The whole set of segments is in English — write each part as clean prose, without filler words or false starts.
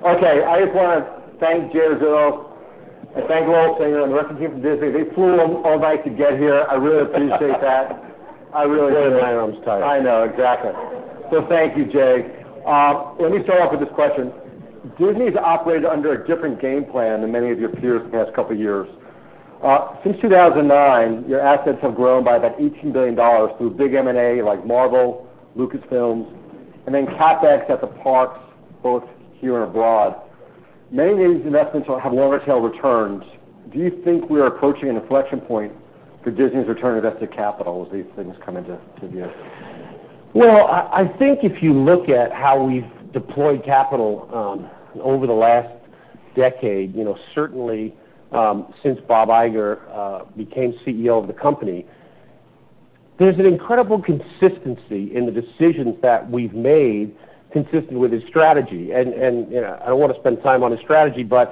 Okay, I just want to thank Jay Rizzolo and thank Lowell Singer and the rest of the team from Disney. They flew all night to get here. I really appreciate that. I really do. My arm's tired. I know, exactly. So thank you, Jay. Let me start off with this question. Disney's operated under a different game plan than many of your peers the past couple of years. Since 2009, your assets have grown by about $18 billion through big M&A like Marvel, Lucasfilms, and then CapEx at the parks, both here and abroad. Many of these investments have longer tail returns. Do you think we are approaching an inflection point for Disney's return on invested capital as these things come into view? Well, I think if you look at how we've deployed capital over the last decade, certainly since Bob Iger became CEO of the company, there's an incredible consistency in the decisions that we've made consistent with his strategy. And I don't want to spend time on his strategy, but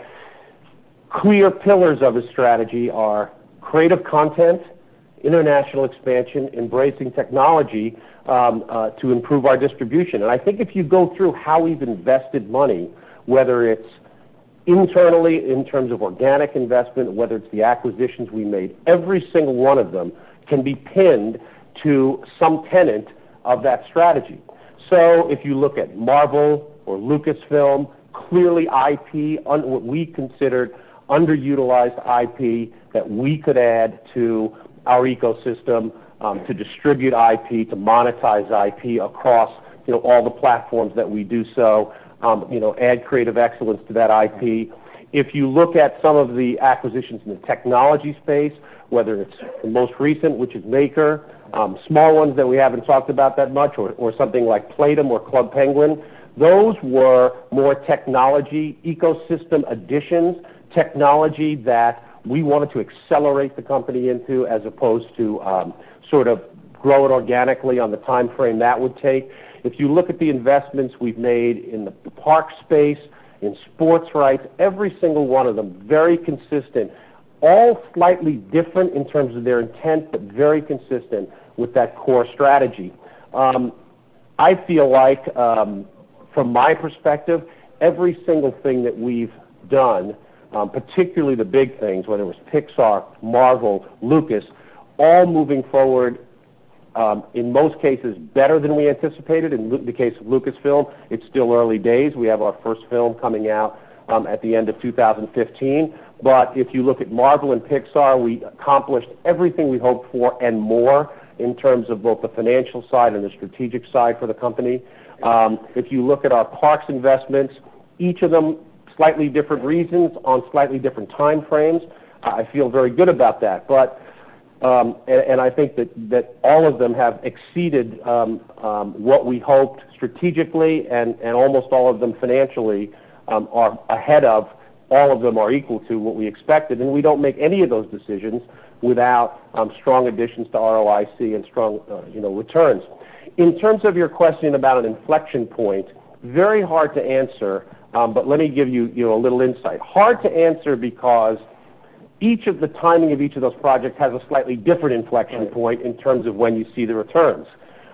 clear pillars of his strategy are creative content, international expansion, embracing technology to improve our distribution. And I think if you go through how we've invested money, whether it's internally in terms of organic investment, whether it's the acquisitions we made, every single one of them can be pinned to some tenet of that strategy. So if you look at Marvel or Lucasfilm, clearly IP, what we considered underutilized IP that we could add to our ecosystem to distribute IP, to monetize IP across all the platforms that we do so, add creative excellence to that IP. If you look at some of the acquisitions in the technology space, whether it's the most recent, which is Maker, small ones that we haven't talked about that much, or something like Playdom or Club Penguin, those were more technology ecosystem additions, technology that we wanted to accelerate the company into as opposed to sort of grow it organically on the time frame that would take. If you look at the investments we've made in the park space, in sports rights, every single one of them very consistent, all slightly different in terms of their intent, but very consistent with that core strategy. I feel like, from my perspective, every single thing that we've done, particularly the big things, whether it was Pixar, Marvel, Lucas, all moving forward, in most cases better than we anticipated. In the case of Lucasfilm, it's still early days. We have our first film coming out at the end of 2015. But if you look at Marvel and Pixar, we accomplished everything we hoped for and more in terms of both the financial side and the strategic side for the company. If you look at our parks investments, each of them slightly different reasons on slightly different time frames. I feel very good about that. But and I think that all of them have exceeded what we hoped strategically, and almost all of them financially are ahead of. All of them are equal to what we expected, and we don't make any of those decisions without strong additions to ROIC and strong returns. In terms of your question about an inflection point, very hard to answer, but let me give you a little insight. Hard to answer because each of the timing of each of those projects has a slightly different inflection point in terms of when you see the returns.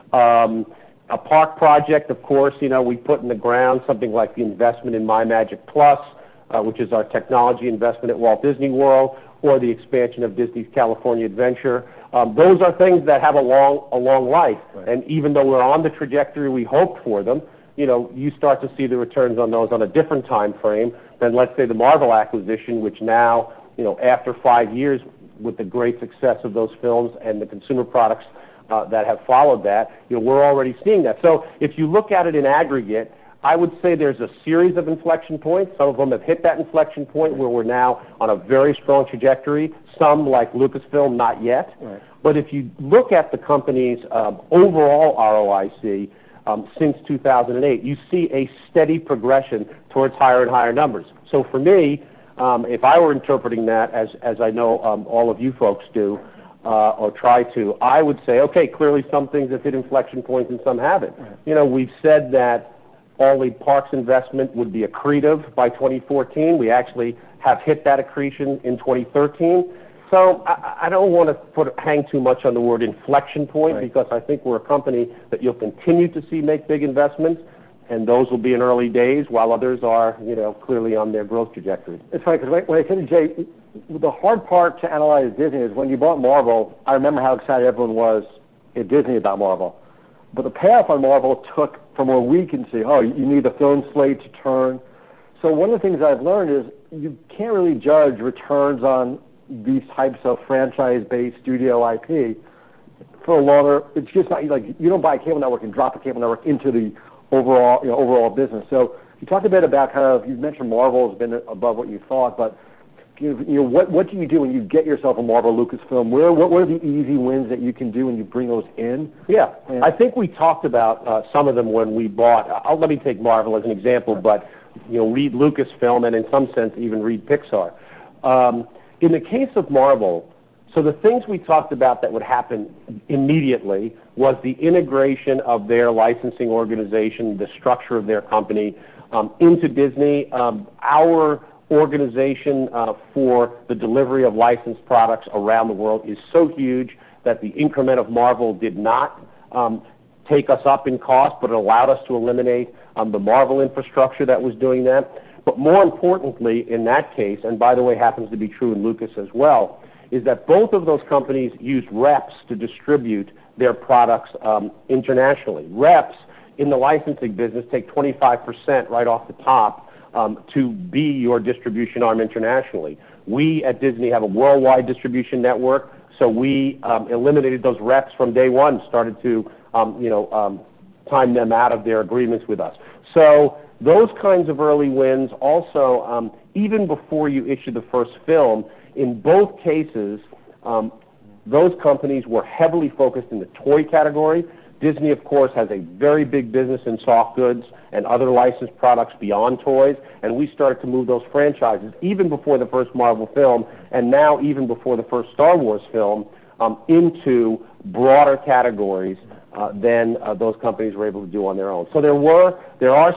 A park project, of course, we put in the ground something like the investment in MyMagic+, which is our technology investment at Walt Disney World, or the expansion of Disney's California Adventure. Those are things that have a long life. Right. And even though we're on the trajectory we hoped for them, you start to see the returns on those on a different time frame than, let's say, the Marvel acquisition, which now, after 5 years, with the great success of those films and the consumer products that have followed that, we're already seeing that. So if you look at it in aggregate, I would say there's a series of inflection points. Some of them have hit that inflection point where we're now on a very strong trajectory. Some, like Lucasfilm, not yet. Right. But if you look at the company's overall ROIC since 2008, you see a steady progression towards higher and higher numbers. So for me, if I were interpreting that, as I know all of you folks do, or try to, I would say, okay, clearly some things have hit inflection points and some haven't. Right. We've said that all the parks investment would be accretive by 2014. We actually have hit that accretion in 2013. So I don't want to hang too much on the word inflection point, right, because I think we're a company that you'll continue to see make big investments, and those will be in early days, while others are, clearly on their growth trajectory. It's funny because when I said to Jay, the hard part to analyze Disney is when you bought Marvel. I remember how excited everyone was at Disney about Marvel, but the payoff on Marvel took from where we can see. Oh, you need the film slate to turn. So one of the things I've learned is you can't really judge returns on these types of franchise-based studio IP for a longer. It's just not like you don't buy a cable network and drop a cable network into the overall business. So you talked a bit about you mentioned Marvel has been above what you thought, but what do you do when you get yourself a Marvel Lucasfilm? What are the easy wins that you can do when you bring those in? Yeah, I think we talked about some of them when we bought. Let me take Marvel as an example, but read Lucasfilm and in some sense even read Pixar. In the case of Marvel, so the things we talked about that would happen immediately was the integration of their licensing organization, the structure of their company into Disney. Our organization for the delivery of licensed products around the world is so huge that the increment of Marvel did not take us up in cost, but it allowed us to eliminate the Marvel infrastructure that was doing that. But more importantly, in that case, and by the way happens to be true in Lucas as well, is that both of those companies used reps to distribute their products internationally. Reps in the licensing business take 25% right off the top to be your distribution arm internationally. We at Disney have a worldwide distribution network, so we eliminated those reps from day one, started to time them out of their agreements with us. So those kinds of early wins also, even before you issue the first film, in both cases, those companies were heavily focused in the toy category. Disney, of course, has a very big business in soft goods and other licensed products beyond toys, and we started to move those franchises even before the first Marvel film, and now even before the first Star Wars film, into broader categories than those companies were able to do on their own. So there are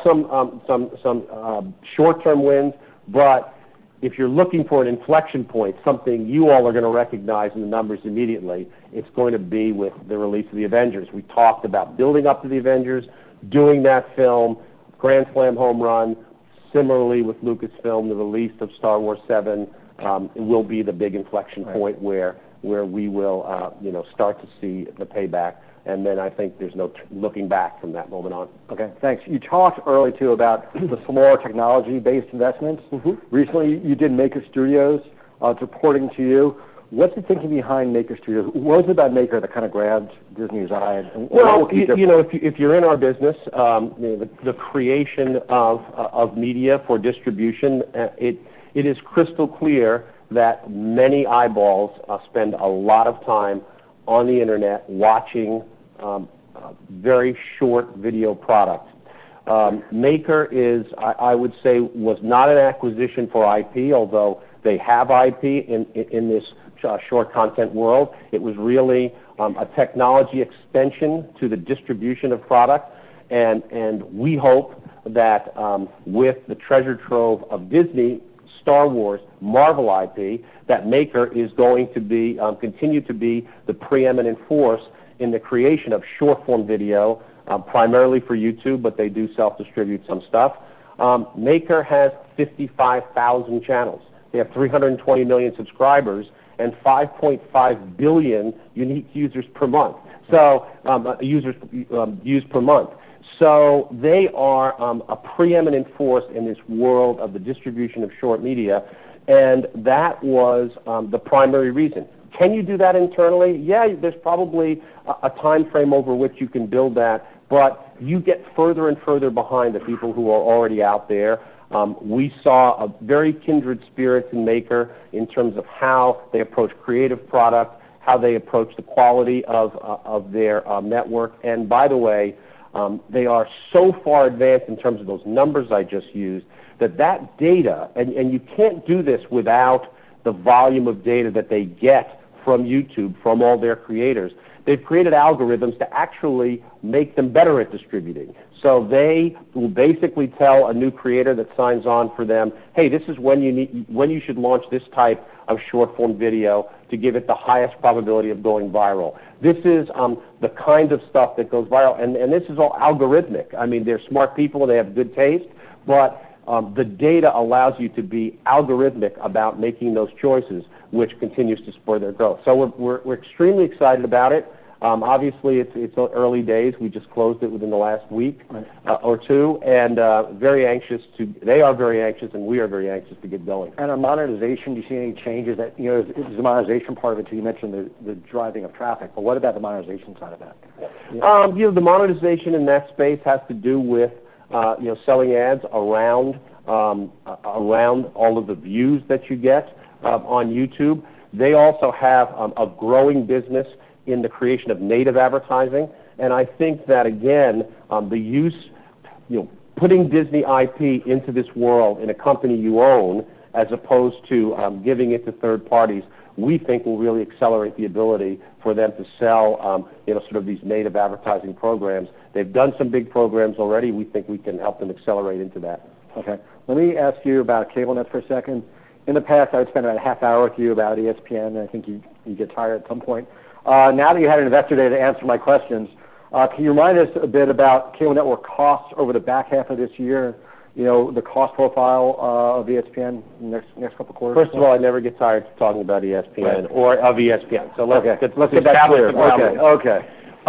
some short-term wins, but if you're looking for an inflection point, something you all are going to recognize in the numbers immediately, it's going to be with the release of the Avengers. We talked about building up to the Avengers, doing that film, grand slam home run. Similarly with Lucasfilm, the release of Star Wars 7 it will be the big inflection point where we will start to see the payback. And then I think there's no looking back from that moment on. Okay, thanks. You talked earlier, too, about the smaller technology-based investments. Mm-hmm. Recently, you did Maker Studios. It's reporting to you. What's the thinking behind Maker Studios? What was it about Maker that kind of grabbed Disney's eye? Well, if you're in our business, the creation of media for distribution, it is crystal clear that many eyeballs spend a lot of time on the Internet watching very short video products. Maker is, I would say, was not an acquisition for IP, although they have IP in this short content world. It was really a technology extension to the distribution of product, and we hope that with the treasure trove of Disney, Star Wars, Marvel IP, that Maker is going to be continue to be the preeminent force in the creation of short-form video, primarily for YouTube, but they do self-distribute some stuff. Maker has 55,000 channels. They have 320 million subscribers and 5.5 billion unique users per month. So users used per month. So they are a preeminent force in this world of the distribution of short media, and that was the primary reason. Can you do that internally? Yeah, there's probably a time frame over which you can build that, but you get further and further behind the people who are already out there. We saw a very kindred spirits in Maker in terms of how they approach creative product, how they approach the quality of their network, and by the way, they are so far advanced in terms of those numbers I just used that data, and you can't do this without the volume of data that they get from YouTube, from all their creators. they've created algorithms to actually make them better at distributing. So they will basically tell a new creator that signs on for them, hey, this is when you should launch this type of short-form video to give it the highest probability of going viral. This is the kind of stuff that goes viral, and this is all algorithmic. I mean, they're smart people, they have good taste, but the data allows you to be algorithmic about making those choices, which continues to spur their growth. So we're extremely excited about it. Obviously, it's early days. We just closed it within the last week or two, and very anxious to. They are very anxious, and we are very anxious to get going. And on monetization, do you see any changes? That there's the monetization part of it too. You mentioned the driving of traffic, but what about the monetization side of that? The monetization in that space has to do with selling ads around all of the views that you get on YouTube. They also have a growing business in the creation of native advertising, and I think that again, the use, putting Disney IP into this world in a company you own, as opposed to giving it to third parties, we think will really accelerate the ability for them to sell, sort of these native advertising programs. They've done some big programs already. We think we can help them accelerate into that. Okay. Let me ask you about CableNet for a second. In the past, I would spend about a half hour with you about ESPN, and I think you get tired at some point. Now that you had an investor day to answer my questions, can you remind us a bit about cable network costs over the back half of this year? The cost profile of ESPN in the next couple of quarters? First of all, I never get tired of talking about ESPN or of ESPN. So let's get that clear. Okay.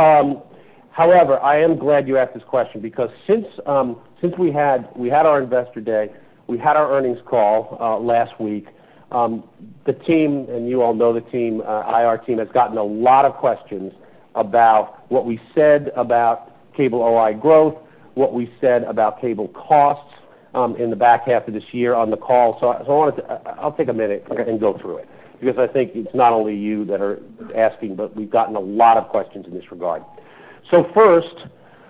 However, I am glad you asked this question because since we had our investor day, we had our earnings call last week. The team, and you all know the team, IR team, has gotten a lot of questions about what we said about cable OI growth, what we said about cable costs in the back half of this year on the call. So I'll take a minute and go through it because I think it's not only you that are asking, but we've gotten a lot of questions in this regard. So first,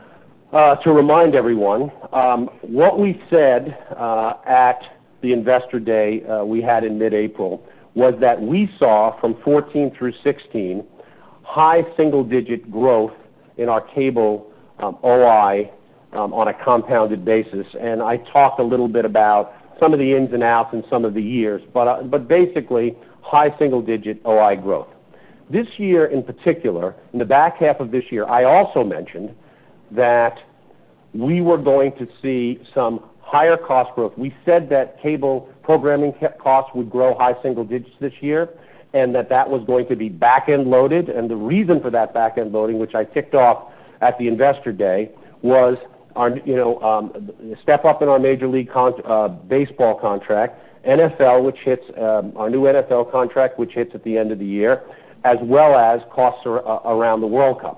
to remind everyone, what we said at the investor day we had in mid-April was that we saw from 14 through 16 high single-digit growth in our cable OI on a compounded basis, and I talked a little bit about some of the ins and outs in some of the years, but basically high single-digit OI growth. This year in particular, in the back half of this year, I also mentioned that we were going to see some higher cost growth. We said that cable programming costs would grow high single digits this year, and that was going to be back-end loaded. And the reason for that back-end loading, which I ticked off at the investor day, was our step up in our Major League Baseball contract, NFL, which hits our new NFL contract, which hits at the end of the year, as well as costs around the World Cup.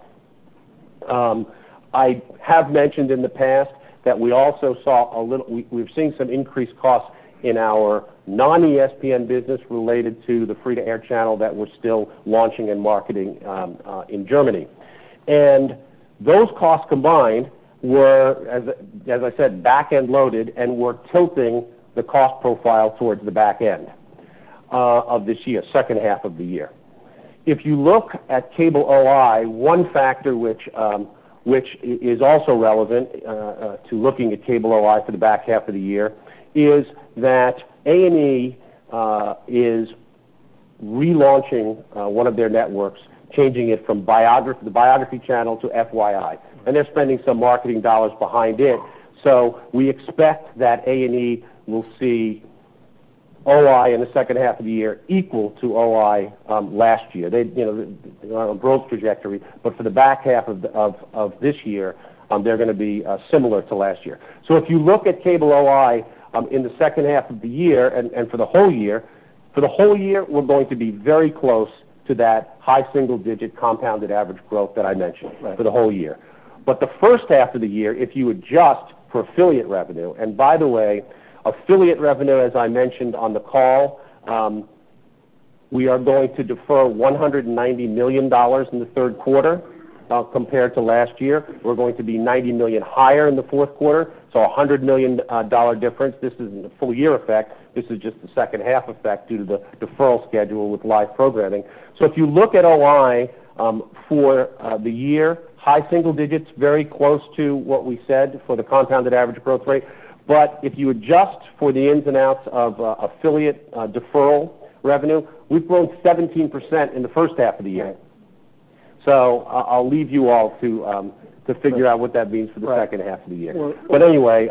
I have mentioned in the past that we also saw we've seen some increased costs in our non-ESPN business related to the free-to-air channel that we're still launching and marketing in Germany. And those costs combined were, as I said, back-end loaded and were tilting the cost profile towards the back end of this year, second half of the year. If you look at cable OI, one factor which is also relevant to looking at cable OI for the back half of the year is that A&E is relaunching one of their networks, changing it from the Biography channel to FYI, and they're spending some marketing dollars behind it. So we expect that A&E will see OI in the second half of the year equal to OI last year. They're on a growth trajectory, but for the back half of this year, they're going to be similar to last year. So if you look at cable OI in the second half of the year and for the whole year, we're going to be very close to that high single-digit compounded average growth that I mentioned for the whole year. But the first half of the year, if you adjust for affiliate revenue, and by the way, affiliate revenue, as I mentioned on the call, we are going to defer $190 million in the third quarter compared to last year. We're going to be $90 million higher in the fourth quarter, so a $100 million difference. This isn't a full year effect. This is just the second half effect due to the deferral schedule with live programming. So if you look at OI For the year, high single digits, very close to what we said for the compounded average growth rate. But if you adjust for the ins and outs of affiliate deferral revenue, we've grown 17% in the first half of the year. So I'll leave you all to figure out what that means for the second half of the year. But anyway,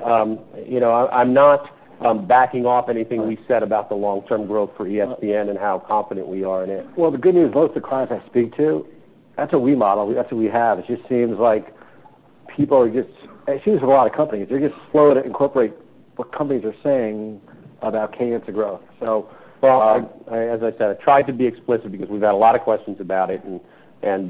I'm not backing off anything we said about the long-term growth for ESPN and how confident we are in it. Well, the good news, most of the clients I speak to, that's what we model. That's what we have. It just seems like people are just, it seems with a lot of companies, they're just slow to incorporate what companies are saying about cadence of growth. So, well, as I said, I tried to be explicit because we've had a lot of questions about it. And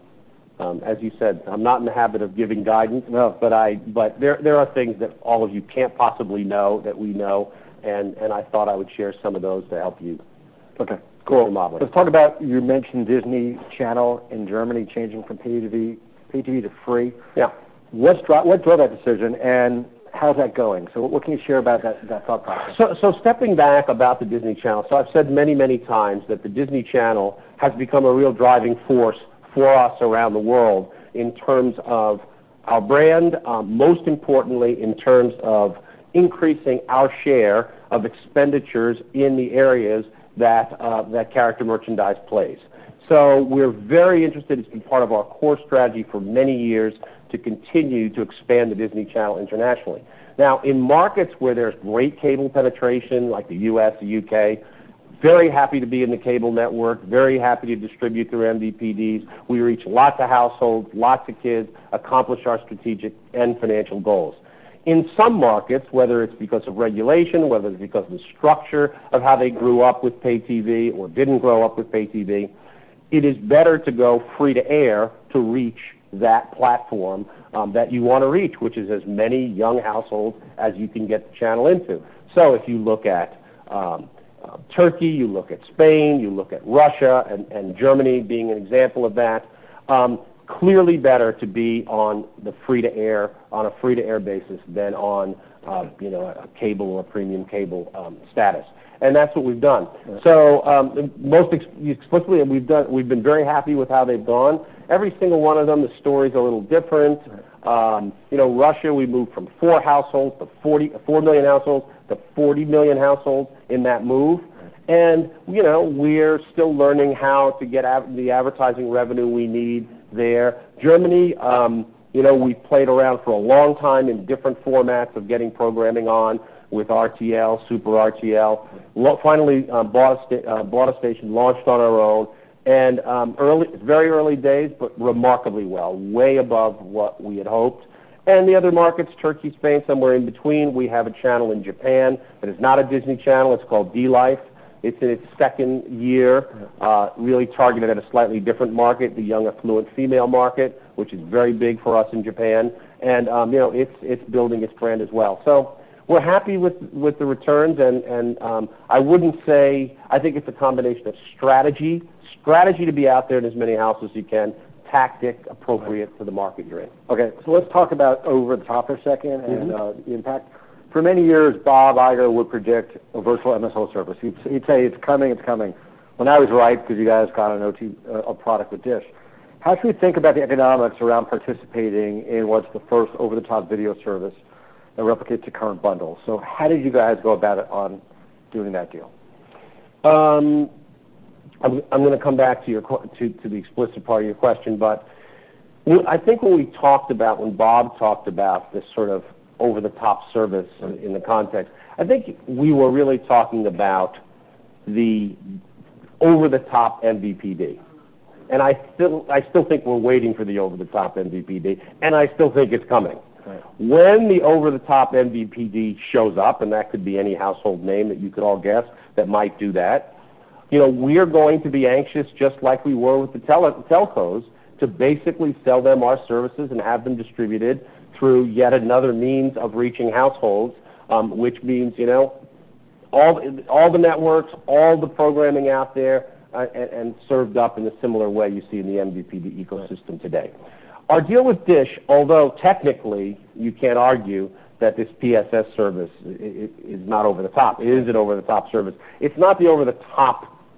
as you said, I'm not in the habit of giving guidance, but there are things that all of you can't possibly know that we know, and I thought I would share some of those to help you. Okay, cool. Let's talk about, you mentioned Disney Channel in Germany changing from pay TV to free. Yeah. What drove that decision, and how's that going? So what can you share about that thought process? So stepping back about the Disney Channel, so I've said many, many times that the Disney Channel has become a real driving force for us around the world in terms of our brand, most importantly in terms of increasing our share of expenditures in the areas that character merchandise plays. So we're very interested. It's been part of our core strategy for many years to continue to expand the Disney Channel internationally. Now, in markets where there's great cable penetration, like the U.S., the U.K., very happy to be in the cable network, very happy to distribute through MVPDs. We reach lots of households, lots of kids, accomplish our strategic and financial goals. In some markets, whether it's because of regulation, whether it's because of the structure of how they grew up with pay TV or didn't grow up with pay TV, it is better to go free to air to reach that platform that you want to reach, which is as many young households as you can get the channel into. So if you look at Turkey, you look at Spain, you look at Russia, and Germany being an example of that, clearly better to be on a free to air basis than on a cable or a premium cable status. And that's what we've done. So most explicitly, we've been very happy with how they've gone. Every single one of them, the story's a little different. Russia, we moved from 4 million households to 40 million households in that move. And, we're still learning how to get the advertising revenue we need there. Germany, we've played around for a long time in different formats of getting programming on with RTL, Super RTL. Finally, bought a station, launched on our own, and very early days, but remarkably well, way above what we had hoped. And the other markets, Turkey, Spain, somewhere in between. We have a channel in Japan that is not a Disney Channel. It's called D-Life. It's in its second year, really targeted at a slightly different market, the young affluent female market, which is very big for us in Japan. And it's building its brand as well. So we're happy with the returns, and I wouldn't say, I think it's a combination of strategy to be out there in as many houses as you can, tactic appropriate to the market you're in. Okay, so let's talk about over-the-top for a second and the impact. For many years, Bob Iger would predict a virtual MSO service. He'd say, it's coming. Well, now he's right because you guys got a product with Dish. How should we think about the economics around participating in what's the first over-the-top video service that replicates the current bundle? So how did you guys go about it on doing that deal? I'm going to come back to the explicit part of your question, but I think when Bob talked about this sort of over-the-top service in the context, I think we were really talking about the over-the-top MVPD. And I still think we're waiting for the over-the-top MVPD, and I still think it's coming. Right. When the over-the-top MVPD shows up, and that could be any household name that you could all guess that might do that, we're going to be anxious, just like we were with the telcos, to basically sell them our services and have them distributed through yet another means of reaching households, which means, all the networks, all the programming out there, and served up in a similar way you see in the MVPD ecosystem today. Our deal with Dish, although technically you can't argue that this PSS service is not over the top. It is an over-the-top service. It's not the over-the-top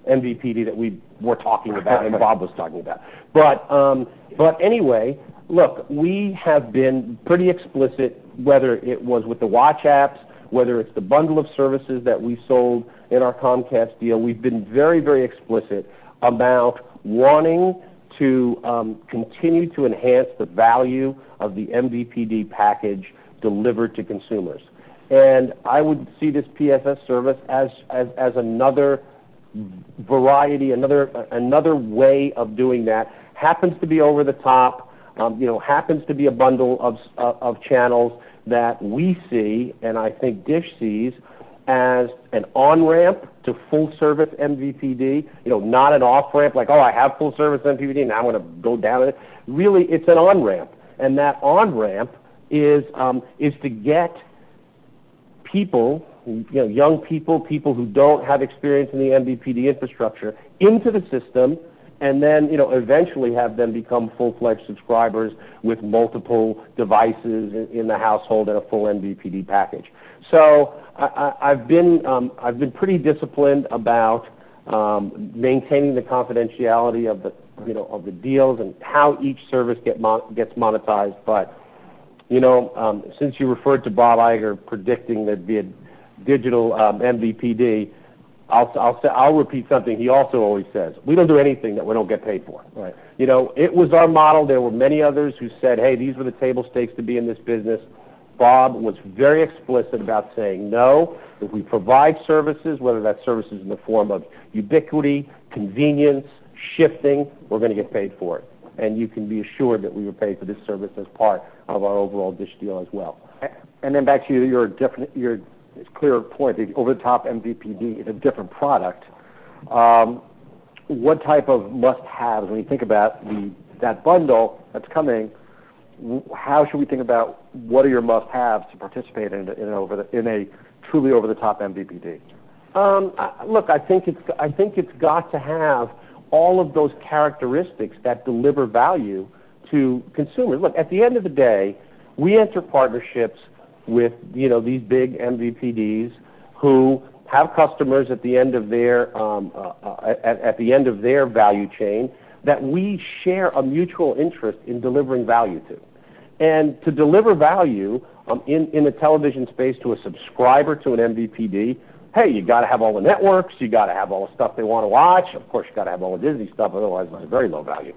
MVPD that we were talking about and Bob was talking about. But anyway, look, we have been pretty explicit, whether it was with the watch apps, whether it's the bundle of services that we sold in our Comcast deal. We've been very, very explicit about wanting to continue to enhance the value of the MVPD package delivered to consumers. And I would see this PSS service as another variety, another way of doing that. Happens to be over the top, happens to be a bundle of channels that we see, and I think Dish sees, as an on-ramp to full-service MVPD, not an off-ramp like, oh, I have full-service MVPD, now I'm going to go down it. Really, it's an on-ramp, and that on-ramp is to get people, young people who don't have experience in the MVPD infrastructure into the system, and then eventually have them become full-fledged subscribers with multiple devices in the household and a full MVPD package. So I've been pretty disciplined about maintaining the confidentiality of the deals and how each service gets monetized. But since you referred to Bob Iger predicting there'd be a digital MVPD, I'll repeat something he also always says. We don't do anything that we don't get paid for. Right. It was our model. There were many others who said, hey, these were the table stakes to be in this business. Bob was very explicit about saying, no, if we provide services, whether that service is in the form of ubiquity, convenience, shifting, we're going to get paid for it. And you can be assured that we were paid for this service as part of our overall Dish deal as well. And then back to your clear point, the over-the-top MVPD is a different product. What type of must-haves, when you think about that bundle that's coming, how should we think about what are your must-haves to participate in a truly over-the-top MVPD? Look, I think it's got to have all of those characteristics that deliver value to consumers. Look, at the end of the day, we enter partnerships with these big MVPDs who have customers at the end of their value chain that we share a mutual interest in delivering value to. And to deliver value in the television space to a subscriber to an MVPD, hey, you got to have all the networks, you got to have all the stuff they want to watch. Of course, you got to have all the Disney stuff, otherwise it's very low value.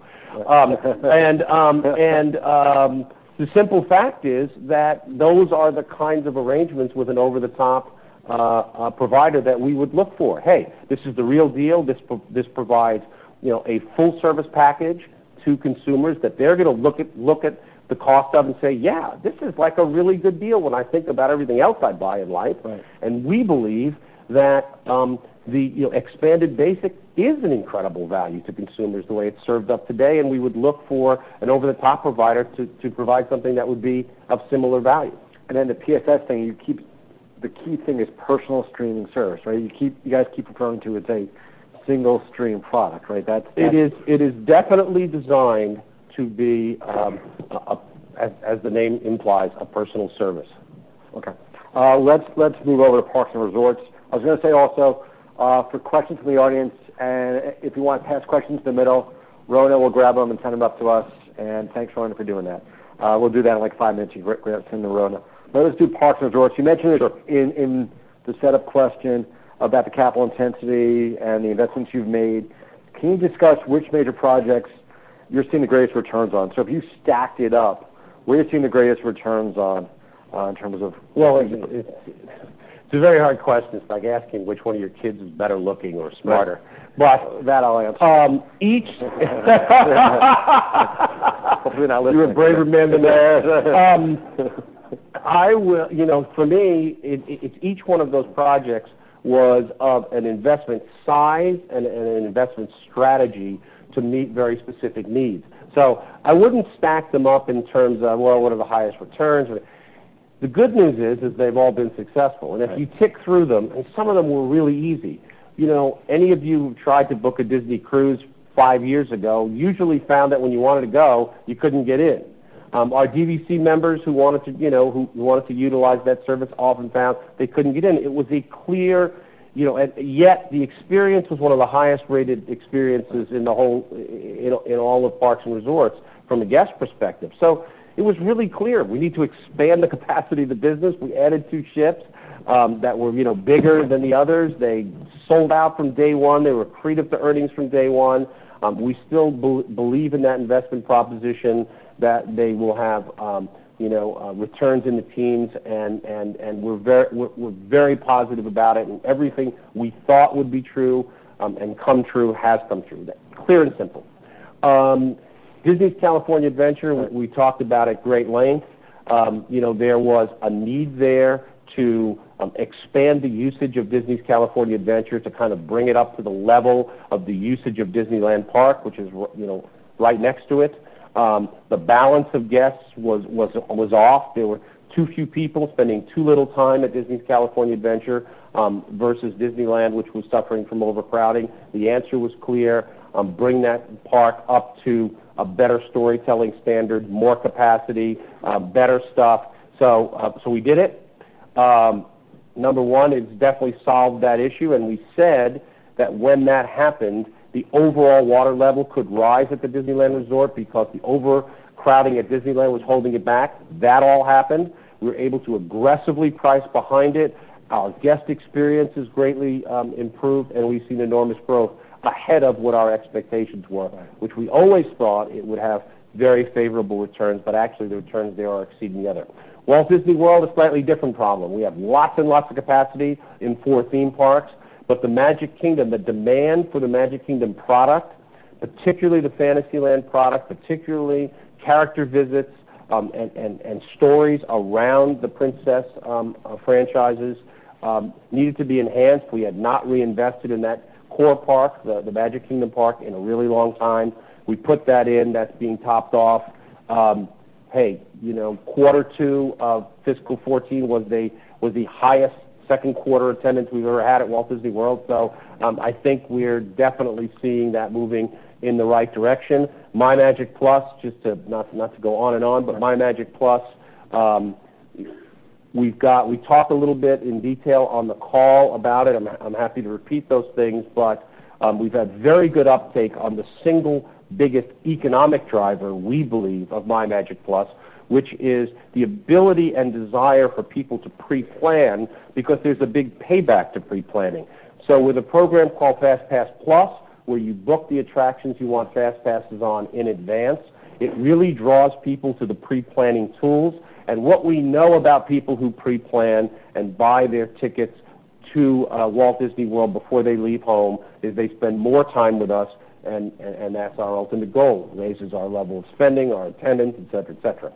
The simple fact is that those are the kinds of arrangements with an over-the-top provider that we would look for. Hey, this is the real deal. This provides a full-service package to consumers that they're going to look at the cost of and say, yeah, this is like a really good deal when I think about everything else I buy in life. Right. And we believe that the expanded basic is an incredible value to consumers the way it's served up today, and we would look for an over-the-top provider to provide something that would be of similar value. And then the PSS thing, the key thing is personal streaming service, right? You guys keep referring to it as a single stream product, right? It is definitely designed to be, as the name implies, a personal service. Okay. Let's move over to Parks and Resorts. I was going to say also, for questions from the audience, and if you want to pass questions in the middle, Rona will grab them and send them up to us. And thanks, Rona, for doing that. We'll do that in like 5 minutes. You send to Rona. But let's do Parks and Resorts. You mentioned it in the setup question about the capital intensity and the investments you've made. Can you discuss which major projects you're seeing the greatest returns on? So if you stacked it up, where are you seeing the greatest returns on in terms of? Well, it's a very hard question. It's like asking which one of your kids is better looking or smarter. Right. But that I'll answer. Each. Hopefully not listening. You're a braver man than that. I will. For me, it's each one of those projects was of an investment size and an investment strategy to meet very specific needs. So I wouldn't stack them up in terms of, well, what are the highest returns? The good news is they've all been successful. And if you tick through them, and some of them were really easy. Any of you who tried to book a Disney cruise 5 years ago usually found that when you wanted to go, you couldn't get in. Our DVC members who wanted to, who wanted to utilize that service often found they couldn't get in. It was a clear, and yet the experience was one of the highest rated experiences in the whole, in all of Parks and Resorts from a guest perspective. So it was really clear we need to expand the capacity of the business. We added 2 ships that were, bigger than the others. They sold out from day one. They were accretive to earnings from day one. We still believe in that investment proposition that they will have, returns in the teens, and we're very positive about it. And everything we thought would be true and come true has come true. Clear and simple. Disney's California Adventure, we talked about at great length. There was a need there to expand the usage of Disney's California Adventure to kind of bring it up to the level of the usage of Disneyland Park, which is right next to it. The balance of guests was off. There were too few people spending too little time at Disney's California Adventure versus Disneyland, which was suffering from overcrowding. The answer was clear. Bring that park up to a better storytelling standard, more capacity, better stuff. So we did it. Number one, it's definitely solved that issue, and we said that when that happened, the overall water level could rise at the Disneyland Resort because the overcrowding at Disneyland was holding it back. That all happened. We were able to aggressively price behind it. Our guest experience is greatly improved, and we've seen enormous growth ahead of what our expectations were, which we always thought it would have very favorable returns, but actually the returns there are exceeding the other. Walt Disney World, a slightly different problem. We have lots and lots of capacity in 4 theme parks, but the Magic Kingdom, the demand for the Magic Kingdom product, particularly the Fantasyland product, particularly character visits and stories around the princess franchises, needed to be enhanced. We had not reinvested in that core park, the Magic Kingdom park, in a really long time. We put that in. That's being topped off. Quarter 2 of fiscal 14 was the highest second quarter attendance we've ever had at Walt Disney World. So I think we're definitely seeing that moving in the right direction. MyMagic Plus, just to not to go on and on, but MyMagic Plus, we talked a little bit in detail on the call about it. I'm happy to repeat those things, but we've had very good uptake on the single biggest economic driver, we believe, of MyMagic Plus, which is the ability and desire for people to pre-plan, because there's a big payback to pre-planning. So with a program called FastPass Plus, where you book the attractions you want Fast Passes on in advance, it really draws people to the pre-planning tools. And what we know about people who pre-plan and buy their tickets to Walt Disney World before they leave home is they spend more time with us, and that's our ultimate goal. It raises our level of spending, our attendance, et cetera, et cetera.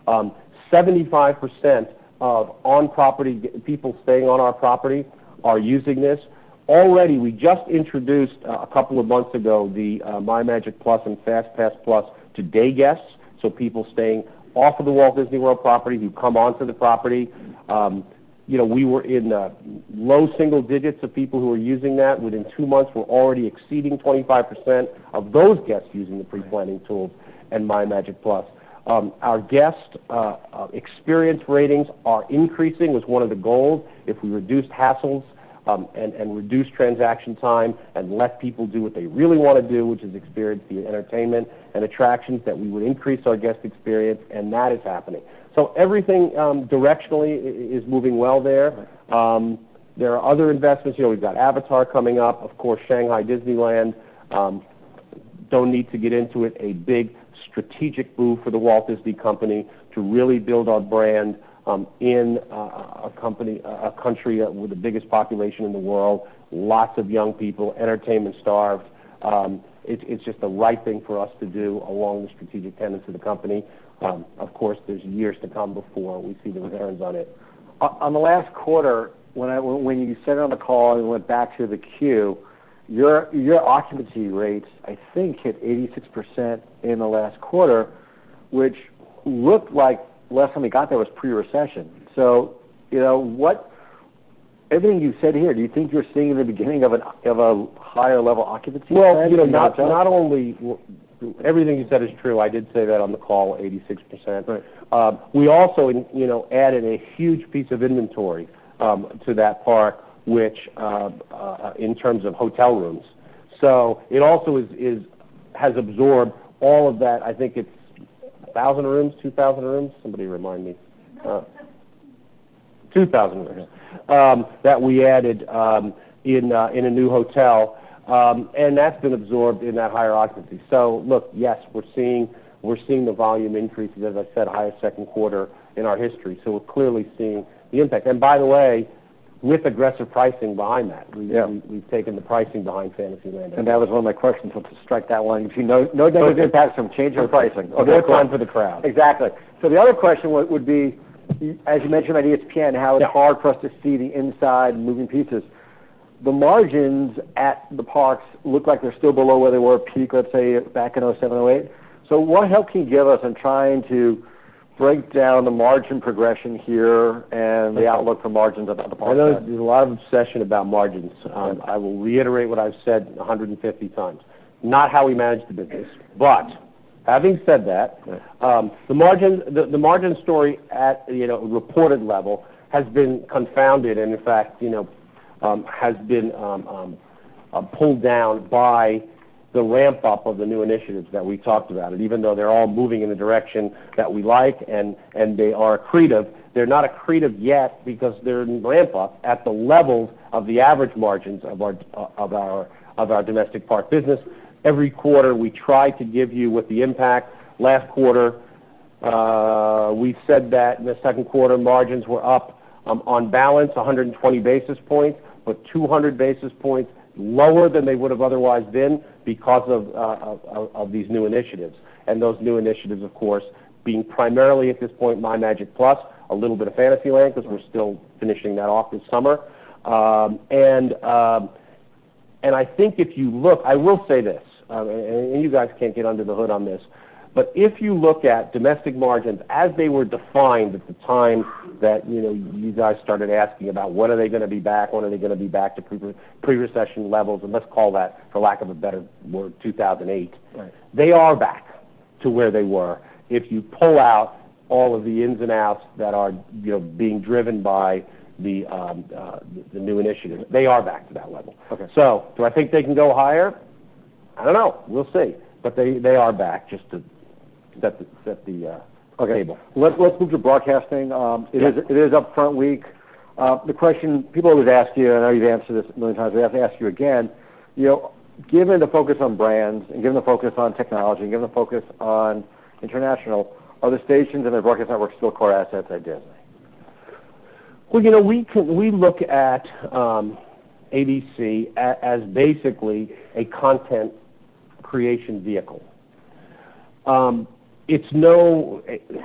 75% of on-property people staying on our property are using this. Already, we just introduced a couple of months ago the MyMagic Plus and FastPass Plus to day guests, so people staying off of the Walt Disney World property who come onto the property. We were in low single digits of people who were using that. Within 2 months, we're already exceeding 25% of those guests using the pre-planning tools and MyMagic Plus. Our guest experience ratings are increasing, was one of the goals. If we reduced hassles and reduce transaction time and let people do what they really want to do, which is experience the entertainment and attractions, that we would increase our guest experience, and that is happening. So everything directionally is moving well there. There are other investments. We've got Avatar coming up, of course, Shanghai Disneyland. Don't need to get into it. A big strategic move for the Walt Disney Company to really build our brand in a country with the biggest population in the world, lots of young people, entertainment starved. It's just the right thing for us to do along the strategic tenets of the company. Of course, there's years to come before we see the returns on it. On the last quarter, when you said it on the call and went back to the queue, your occupancy rates, I think, hit 86% in the last quarter, which looked like last time we got there was pre-recession. So, everything you said here, do you think you're seeing the beginning of a higher level occupancy? Well, not only everything you said is true. I did say that on the call, 86%. Right. We also, added a huge piece of inventory to that park which in terms of hotel rooms. So it also has absorbed all of that. I think it's 1,000 rooms, 2,000 rooms. Somebody remind me. 2,000 rooms that we added in a new hotel, and that's been absorbed in that higher occupancy. So look, yes, we're seeing the volume increases, as I said, highest second quarter in our history. So we're clearly seeing the impact. And by the way, with aggressive pricing behind that, we've taken the pricing behind Fantasyland. And that was one of my questions. So to strike that one, if you no negative impacts from changing pricing. Okay, more time for the crowd. Exactly. So the other question would be, as you mentioned about ESPN, how it's hard for us to see the inside moving pieces. The margins at the parks look like they're still below where they were peak, let's say, back in 07, 08. So what help can you give us in trying to break down the margin progression here and the outlook for margins at the park? I know there's a lot of obsession about margins. I will reiterate what I've said 150 times. Not how we manage the business. But having said that, the margin story at reported level has been confounded, and in fact, has been pulled down by the ramp up of the new initiatives that we talked about. And even though they're all moving in the direction that we like and they are accretive, they're not accretive yet because they're in ramp up at the levels of the average margins of our domestic park business. Every quarter we try to give you what the impact. Last quarter we said that in the second quarter margins were up on balance 120 basis points, but 200 basis points lower than they would have otherwise been because of these new initiatives. And those new initiatives, of course, being primarily at this point MyMagic+, a little bit of Fantasyland because we're still finishing that off this summer. And I think if you look, I will say this, and you guys can't get under the hood on this, but if you look at domestic margins as they were defined at the time that you guys started asking about when are they going to be back, when are they going to be back to pre-recession levels, and let's call that, for lack of a better word, 2008. Right. They are back to where they were if you pull out all of the ins and outs that are being driven by the new initiatives. They are back to that level. Okay. So do I think they can go higher? I don't know. We'll see. But they are back just to set the table. Let's move to broadcasting. It is upfront week. The question people always ask you, and I know you've answered this a million times, we have to ask you again, given the focus on brands and given the focus on technology and given the focus on international, are the stations and the broadcast network still core assets at Disney? Well, we look at ABC as basically a content creation vehicle. It's no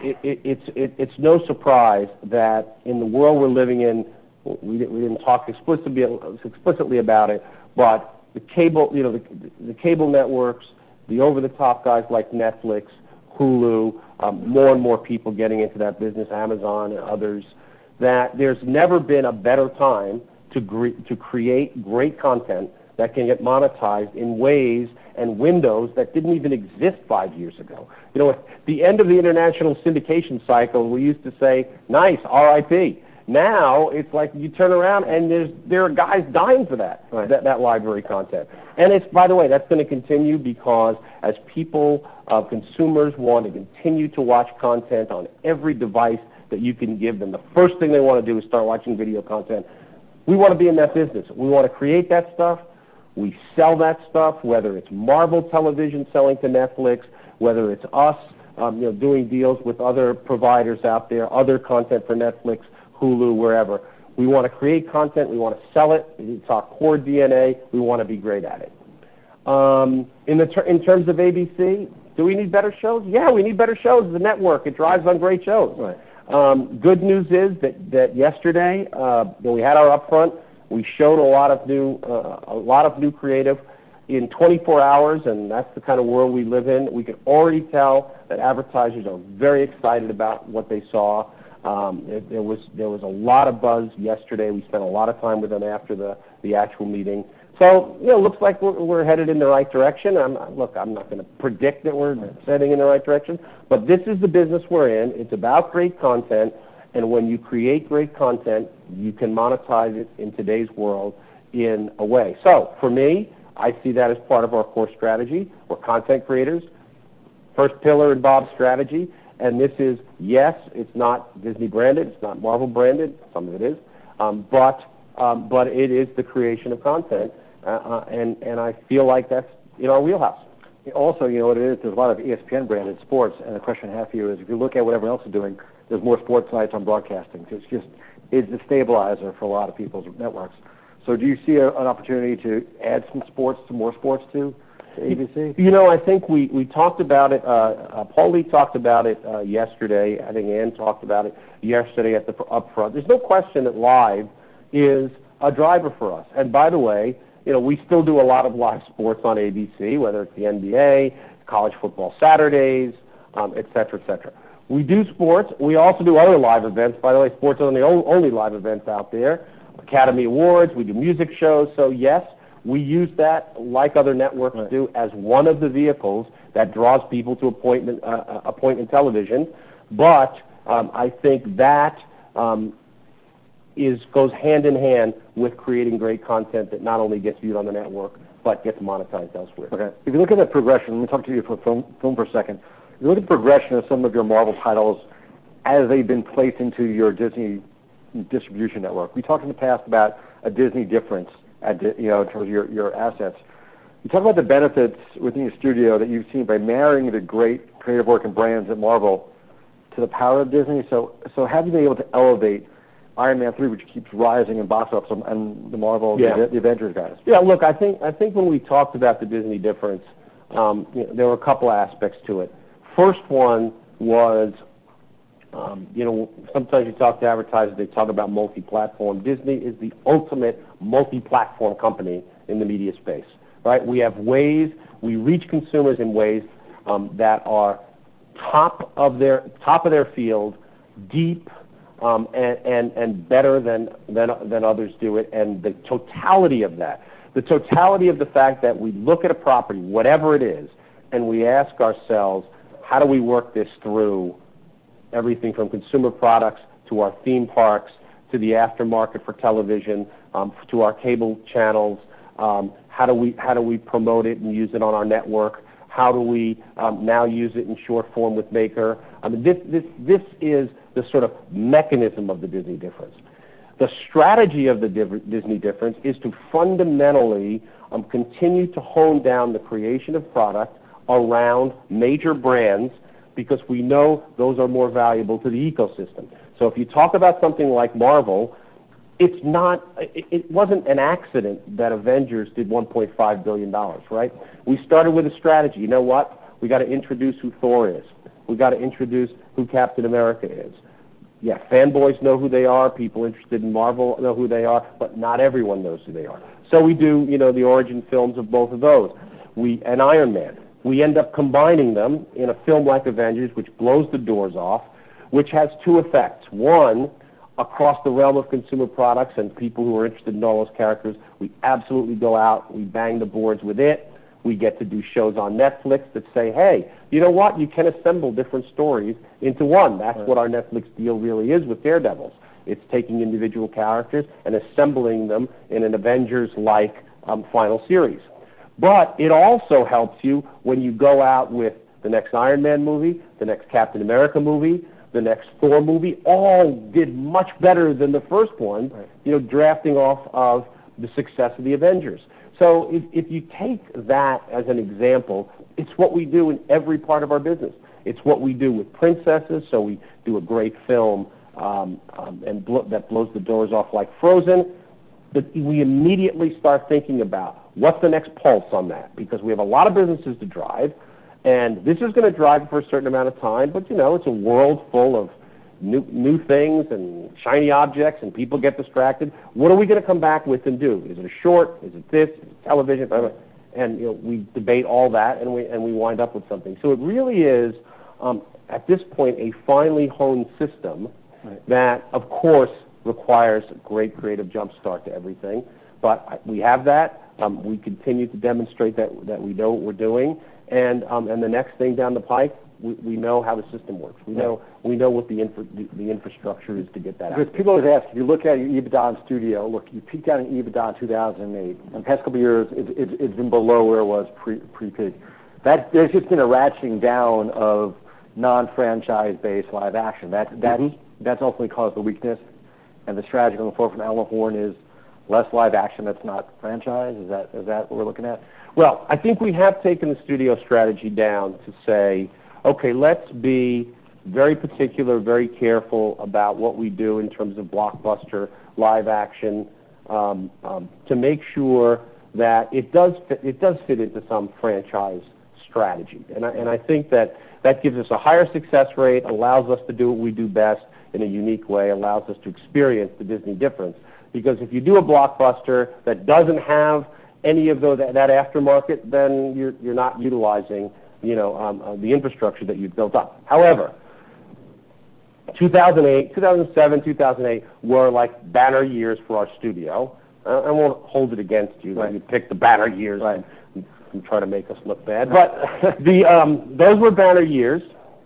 surprise that in the world we're living in, we didn't talk explicitly about it, but the cable, the cable networks, the over-the-top guys like Netflix, Hulu, more and more people getting into that business, Amazon and others, that there's never been a better time to create great content that can get monetized in ways and windows that didn't even exist 5 years ago. At the end of the international syndication cycle, we used to say, nice, RIP. Now it's like you turn around and there are guys dying for that, right, that library content. And it's, by the way, that's going to continue because as people, consumers want to continue to watch content on every device that you can give them, the first thing they want to do is start watching video content. We want to be in that business. We want to create that stuff. We sell that stuff, whether it's Marvel Television selling to Netflix, whether it's us doing deals with other providers out there, other content for Netflix, Hulu, wherever. We want to create content. We want to sell it. It's our core DNA. We want to be great at it. In terms of ABC, do we need better shows? Yeah, we need better shows as a network. It drives on great shows. Right. Good news is that yesterday, when we had our upfront, we showed a lot of new creative in 24 hours, and that's the kind of world we live in. We can already tell that advertisers are very excited about what they saw. There was a lot of buzz yesterday. We spent a lot of time with them after the actual meeting. So, it looks like we're headed in the right direction. I'm not going to predict that we're heading in the right direction, but this is the business we're in. It's about great content, And when you create great content, you can monetize it in today's world in a way. So for me, I see that as part of our core strategy. We're content creators. First pillar in Bob's strategy. And this is, yes, it's not Disney branded, it's not Marvel branded, some of it is, but it is the creation of content, and I feel like that's in our wheelhouse. Also, you know what it is, there's a lot of ESPN branded sports, and the question I have for you is, if you look at what everyone else is doing, there's more sports nights on broadcasting. So it's a stabilizer for a lot of people's networks. So do you see an opportunity to add some sports, to more sports to ABC? You know, I think we talked about it. Paul Lee talked about it yesterday. I think Ann talked about it yesterday at the upfront. There's no question that live is a driver for us. And by the way, you know, we still do a lot of live sports on ABC, whether it's the NBA, college football Saturdays, et cetera, et cetera. We do sports. We also do other live events. By the way, sports are the only live events out there. Academy Awards. We do music shows. So yes, we use that, like other networks do, as one of the vehicles that draws people to appointment television. But I think that goes hand in hand with creating great content that not only gets viewed on the network, but gets monetized elsewhere. Okay. If you look at the progression, let me talk to you for film for a second. If you look at the progression of some of your Marvel titles as they've been placed into your Disney distribution network. We talked in the past about a Disney difference, in terms of your assets. You talk about the benefits within your studio that you've seen by marrying the great creative work and brands at Marvel to the power of Disney. So have you been able to elevate Iron Man 3, which keeps rising in box office, and the Marvel, the Avengers guys? Yeah, look, I think when we talked about the Disney difference, there were a couple aspects to it. First one was, sometimes you talk to advertisers, they talk about multi-platform. Disney is the ultimate multi-platform company in the media space, right? We have ways, we reach consumers in ways that are top of their field, deep, and better than others do it. And the totality of that, the totality of the fact that we look at a property, whatever it is, and we ask ourselves, how do we work this through everything from consumer products to our theme parks to the aftermarket for television, to our cable channels? How do we promote it and use it on our network? How do we now use it in short form with Maker? I mean, this is the sort of mechanism of the Disney difference. The strategy of the Disney difference is to fundamentally continue to hone down the creation of product around major brands, because we know those are more valuable to the ecosystem. So if you talk about something like Marvel, it wasn't an accident that Avengers did $1.5 billion, right? We started with a strategy. You know what? We got to introduce who Thor is. We got to introduce who Captain America is. Yeah, fanboys know who they are. People interested in Marvel know who they are, but not everyone knows who they are. So we do, the origin films of both of those. And Iron Man. We end up combining them in a film like Avengers, which blows the doors off, which has two effects. One, across the realm of consumer products and people who are interested in all those characters, we absolutely go out, we bang the boards with it. We get to do shows on Netflix that say, hey, you know what? You can assemble different stories into one. That's what our Netflix deal really is with Daredevils. It's taking individual characters and assembling them in an Avengers-like final series. But it also helps you when you go out with the next Iron Man movie, the next Captain America movie, the next Thor movie. All did much better than the first one, drafting off of the success of the Avengers. So if you take that as an example, it's what we do in every part of our business. It's what we do with princesses, so we do a great film that blows the doors off like Frozen. But we immediately start thinking about what's the next pulse on that, because we have a lot of businesses to drive, and this is going to drive for a certain amount of time, but it's a world full of new things and shiny objects, and people get distracted. What are we going to come back with and do? Is it a short? Is it this? Is it television? And we debate all that, and we wind up with something. So it really is, at this point, a finely honed system that, of course, requires a great creative jump start to everything. But we have that. We continue to demonstrate that we know what we're doing. And the next thing down the pike We know how the system works. We know what the infrastructure is to get that out. Because people always ask, if you look at your EBITDA in studio, look, you peaked out in EBITDA in 2008. In the past couple of years, it's been below where it was pre-peak. There's just been a ratcheting down of non-franchise-based live action. That's ultimately caused the weakness, and the strategy going forward from Alan Horn is less live action that's not franchise. Is that what we're looking at? Well, I think we have taken the studio strategy down to say, okay, let's be very particular, very careful about what we do in terms of blockbuster live action to make sure that it does fit into some franchise strategy. And I think that gives us a higher success rate, allows us to do what we do best in a unique way, allows us to experience the Disney difference. Because if you do a blockbuster that doesn't have any of that aftermarket, then you're not utilizing the infrastructure that you've built up. However, 2007, 2008 were like banner years for our studio. I won't hold it against you. Right. You pick the banner years and try to make us look bad. But those were banner years.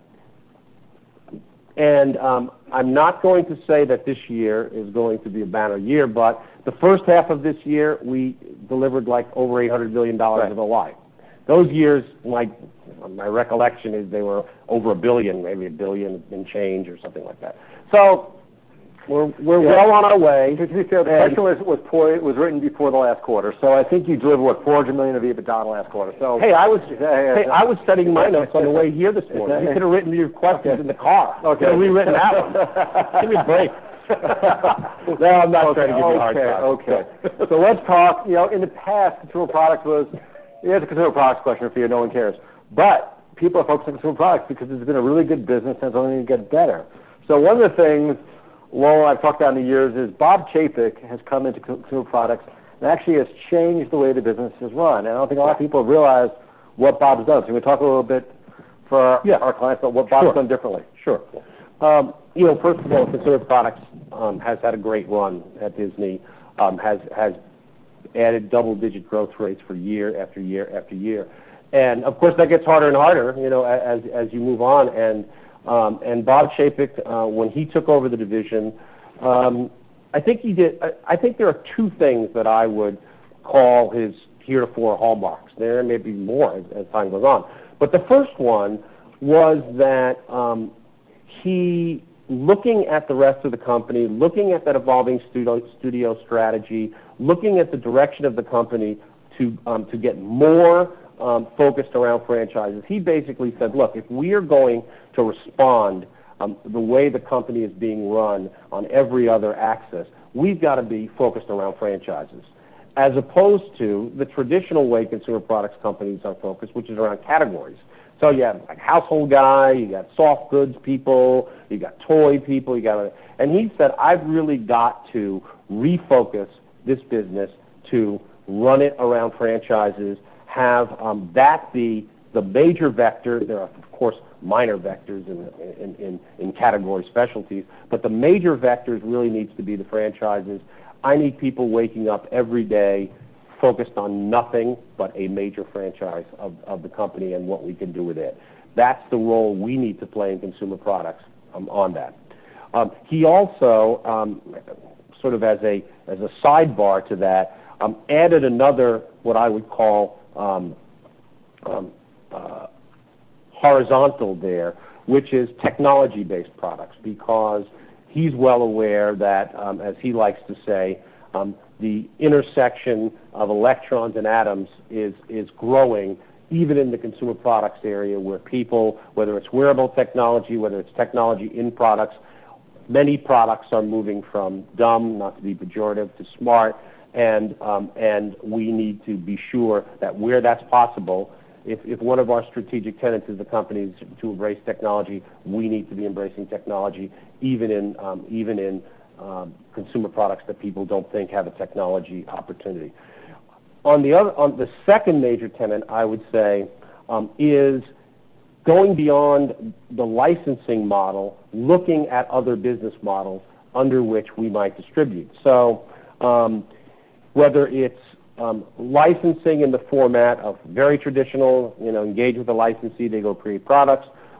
And I'm not going to say that this year is going to be a banner year, but the first half of this year, we delivered like over $800 million of OI. Those years, my recollection is they were over $1 billion, maybe $1 billion and change or something like that. So we're well on our way. To be fair, the question was written before the last quarter, so I think you delivered, $400 million of EBITDA in the last quarter. So hey, I was studying my notes on the way here this morning. You could have written your questions in the car. Okay. You could have rewritten that one. Give me a break. No, I'm not trying to give you a hard time. Okay. So let's talk. In the past, consumer products it's a consumer products question for you. No one cares. But people are focused on consumer products because it's been a really good business and it's only going to get better. So one of the things Lowell and I've talked about in the years is Bob Chapek has come into consumer products and actually has changed the way the business is run. And I don't think a lot of people have realized what Bob's done. So we talk a little bit for our clients about what Bob's done differently. Sure. First of all, consumer products has had a great run at Disney, has added double-digit growth rates for year after year after year. And, of course, that gets harder and harder, as you move on. And Bob Chapek, when he took over the division, I think there are two things that I would call his heretofore hallmarks. There may be more as time goes on. But the first one was that he, looking at the rest of the company, looking at that evolving studio strategy, looking at the direction of the company to get more focused around franchises, he basically said, look, if we are going to respond the way the company is being run on every other axis, we've got to be focused around franchises, as opposed to the traditional way consumer products companies are focused, which is around categories. So you have like household guy, you got soft goods people, you got toy people, and he said, I've really got to refocus this business to run it around franchises, have that be the major vector. There are, of course, minor vectors in category specialties, but the major vectors really needs to be the franchises. I need people waking up every day focused on nothing but a major franchise of the company and what we can do with it. That's the role we need to play in consumer products on that. He also, sort of as a sidebar to that, added another, what I would call horizontal there, which is technology-based products, because he's well aware that, as he likes to say, the intersection of electrons and atoms is growing even in the consumer products area, where people, whether it's wearable technology, whether it's technology in products, many products are moving from dumb, not to be pejorative, to smart, and we need to be sure that where that's possible, if one of our strategic tenets is the company is to embrace technology, we need to be embracing technology, even in consumer products that people don't think have a technology opportunity. On the second major tenet, I would say, is going beyond the licensing model, looking at other business models under which we might distribute. So whether it's licensing in the format of very traditional, engage with the licensee, they go create products,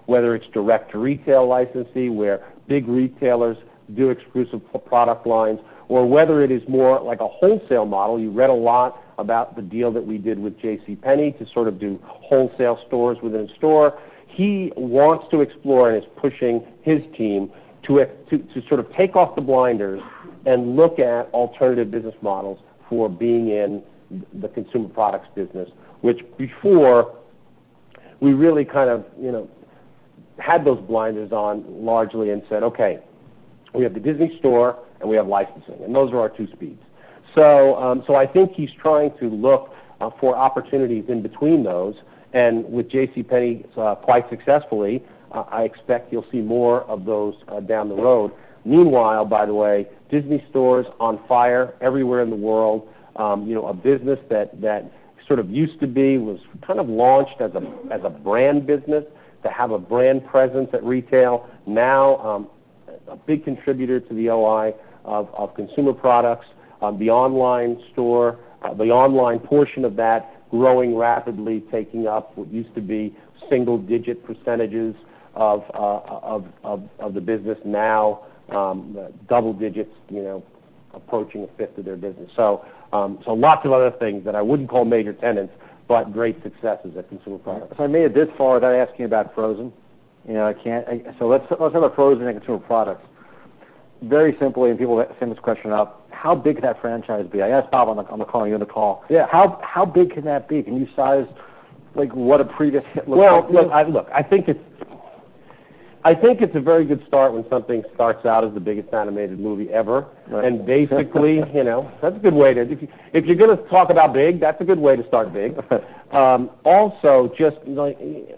whether it's direct-to-retail licensee, where big retailers do exclusive product lines, or whether it is more like a wholesale model. You read a lot about the deal that we did with JCPenney to sort of do wholesale stores within a store. He wants to explore and is pushing his team to sort of take off the blinders and look at alternative business models for being in the consumer products business, which before we really kind of, had those blinders on largely and said, okay, we have the Disney Store and we have licensing, and those are our two speeds. So I think he's trying to look for opportunities in between those, and with JCPenney quite successfully, I expect you'll see more of those down the road. Meanwhile, by the way, Disney Store's on fire everywhere in the world. A business that sort of used to be was kind of launched as a brand business to have a brand presence at retail. Now, a big contributor to the OI of consumer products. The online store, the online portion of that growing rapidly, taking up what used to be single-digit percentages of the business, now double digits, approaching a fifth of their business. So lots of other things that I wouldn't call major tenants, but great successes at consumer products. So I made it this far without asking about Frozen. So let's talk about Frozen and consumer products. Very simply, and people send this question up, how big can that franchise be? I asked Bob on the call, you on the call. Yeah. How big can that be? Can you size what a previous hit looks like? Look, I think it's a very good start when something starts out as the biggest animated movie ever. Right. And basically, that's a good way to, if you're going to talk about big, that's a good way to start big. Also, just like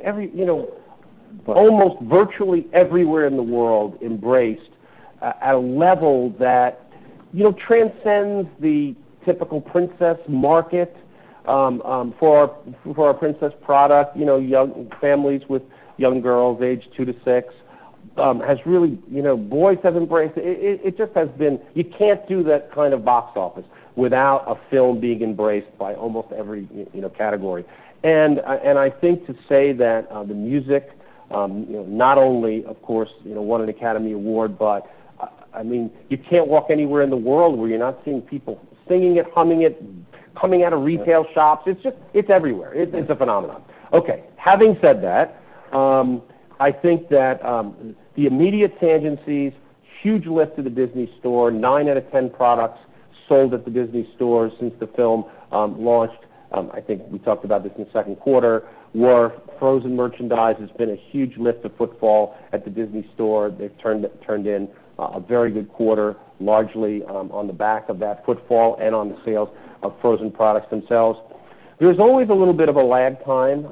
almost virtually everywhere in the world embraced at a level that, transcends the typical princess market for our princess product. Young families with young girls aged 2 to 6 has really, boys have embraced it. It just has been. You can't do that kind of box office without a film being embraced by almost every category. And I think to say that the music, not only of course won an Academy Award, but I mean, you can't walk anywhere in the world where you're not seeing people singing it, humming it, coming out of retail shops. It's everywhere. It's a phenomenon. Okay, having said that, I think that the immediate tangencies, huge lift to the Disney Store, 9 out of 10 products sold at the Disney Store since the film launched. I think we talked about this in the second quarter, where Frozen merchandise has been a huge lift of footfall at the Disney Store. They've turned in a very good quarter, largely on the back of that footfall and on the sales of Frozen products themselves. There's always a little bit of a lag time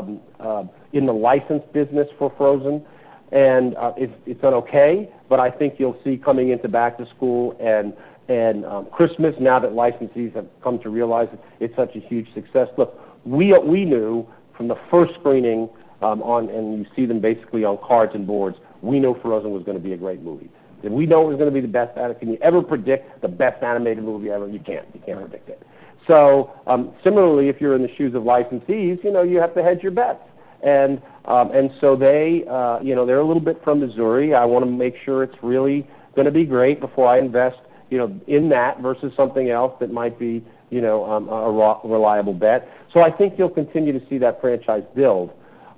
in the licensed business for Frozen, and it's done okay, but I think you'll see coming into back to school and Christmas, now that licensees have come to realize that it's such a huge success. Look, we knew from the first screening and you see them basically on cards and boards, we know Frozen was going to be a great movie. Did we know it was going to be the best? Can you ever predict the best animated movie ever? You can't. You can't predict it. So similarly, if you're in the shoes of licensees, you have to hedge your bets. And so they, they're a little bit from Missouri. I want to make sure it's really going to be great before I invest, in that versus something else that might be, a reliable bet. So I think you'll continue to see that franchise build.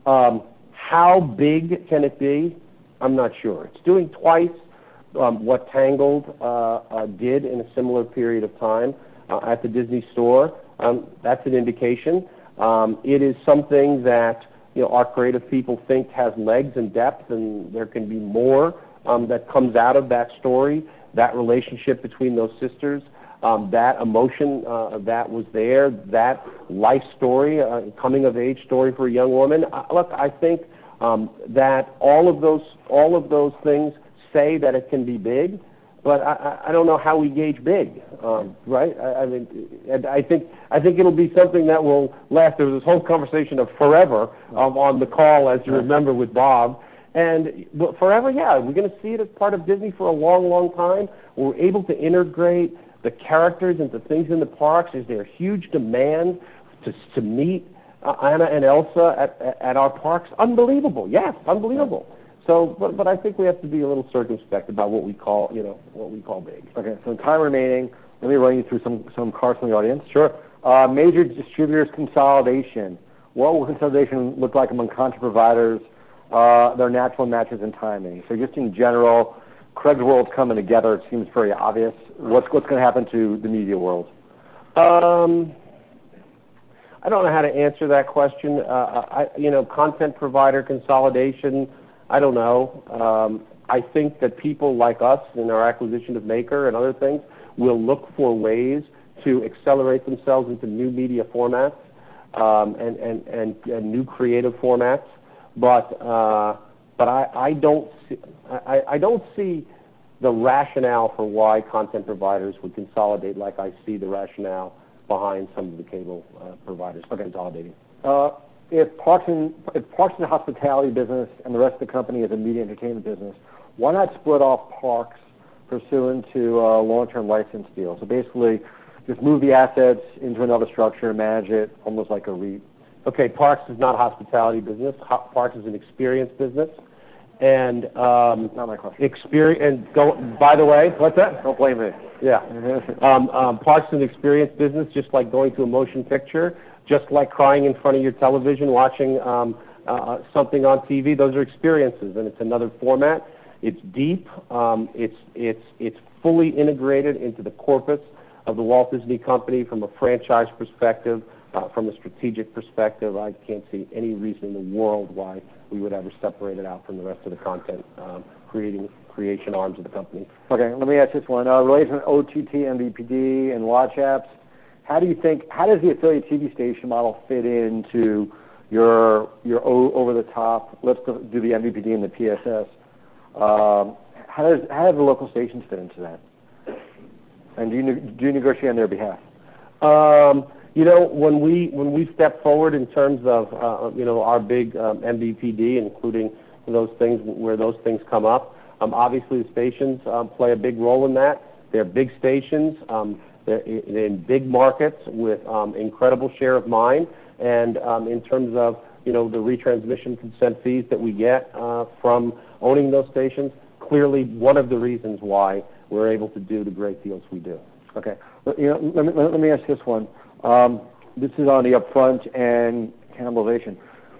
How big can it be? I'm not sure. It's doing twice what Tangled did in a similar period of time at the Disney Store. That's an indication. It is something that our creative people think has legs and depth, and there can be more that comes out of that story, that relationship between those sisters, that emotion that was there, that life story, coming of age story for a young woman. Look, I think that all of those things say that it can be big, but I don't know how we gauge big, right? I think it'll be something that will last. There was this whole conversation of forever on the call, as you remember, with Bob. And forever, yeah, we're going to see it as part of Disney for a long, long time. We're able to integrate the characters into things in the parks. Is there huge demand to meet Anna and Elsa at our parks, unbelievable. Yes, unbelievable. So, but I think we have to be a little circumspect about what we call big. Okay, so time remaining. Let me run you through some cards from the audience. Sure. Major distributors consolidation. What will consolidation look like among content providers, their natural matches and timing? So just in general, Craig's world's coming together. It seems very obvious. What's going to happen to the media world? I don't know how to answer that question. Content provider consolidation, I don't know. I think that people like us in our acquisition of Maker and other things will look for ways to accelerate themselves into new media formats and new creative formats. But I don't see the rationale for why content providers would consolidate like I see the rationale behind some of the cable providers consolidating. If Parks and Hospitality business and the rest of the company is a media entertainment business, why not split off Parks pursuant to a long-term license deal? So basically, just move the assets into another structure, manage it almost like a REIT. Okay, Parks is not a hospitality business. Parks is an experience business. And not my question. By the way, what's that? Don't blame me. Yeah. Parks is an experience business, just like going to a motion picture, just like crying in front of your television, watching something on TV. Those are experiences, and it's another format. It's deep. It's fully integrated into the corpus of the Walt Disney Company from a franchise perspective, from a strategic perspective. I can't see any reason in the world why we would ever separate it out from the rest of the content creation arms of the company. Okay, let me ask this one. Related to OTT, MVPD, and watch apps, how does the affiliate TV station model fit into your over-the-top? Let's do the MVPD and the PSS. How do the local stations fit into that? And do you negotiate on their behalf? When we step forward in terms of our big MVPD, including those things where those things come up, obviously the stations play a big role in that. They're big stations. They're in big markets with incredible share of mind. And in terms of the retransmission consent fees that we get from owning those stations, clearly one of the reasons why we're able to do the great deals we do. Okay. Let me ask this one. This is on the upfront and cannibalization.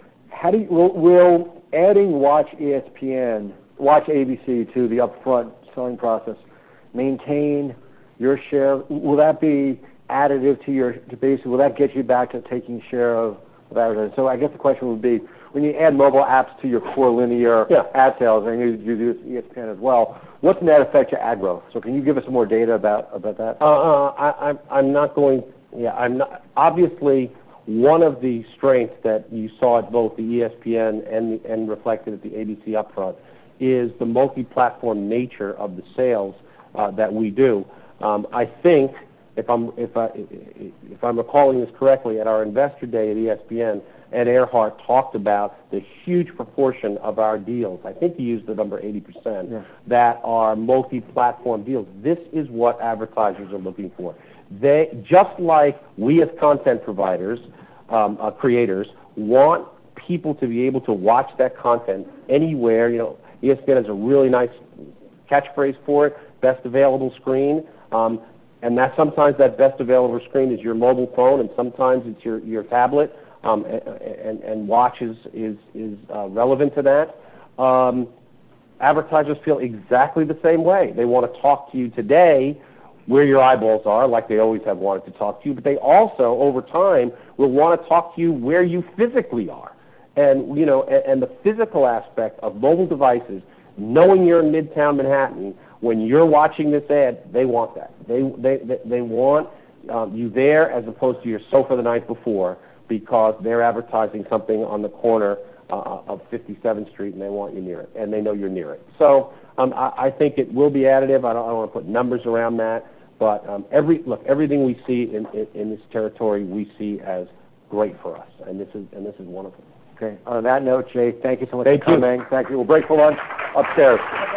Will adding Watch ESPN, Watch ABC to the upfront selling process maintain your share? Will that be additive to basically, will that get you back to taking share of advertising? So I guess the question would be, when you add mobile apps to your core linear ad sales, and you do this ESPN as well, what's the net effect to ad growth? So can you give us some more data about that? I'm not going. Yeah, I'm not. Obviously, one of the strengths that you saw at both the ESPN and reflected at the ABC upfront is the multi-platform nature of the sales that we do. I think, if I'm recalling this correctly, at our investor day at ESPN, Ed Earhart talked about the huge proportion of our deals. I think he used the number 80% that are multi-platform deals. This is what advertisers are looking for. They, just like we as content providers, creators, want people to be able to watch that content anywhere. ESPN has a really nice catchphrase for it: best available screen. And that sometimes that best available screen is your mobile phone, and sometimes it's your tablet. And Watch is relevant to that. Advertisers feel exactly the same way. They want to talk to you today where your eyeballs are, like they always have wanted to talk to you, but they also, over time, will want to talk to you where you physically are. And and the physical aspect of mobile devices, knowing you're in Midtown Manhattan, when you're watching this ad, they want that. They want you there as opposed to your sofa the night before, because they're advertising something on the corner of 57th Street, and they want you near it, and they know you're near it. So I think it will be additive. I don't want to put numbers around that, but everything we see in this territory, we see as great for us, and this is one of them. Okay. On that note, Jay, thank you so much for coming. Thank you. We'll break for lunch upstairs.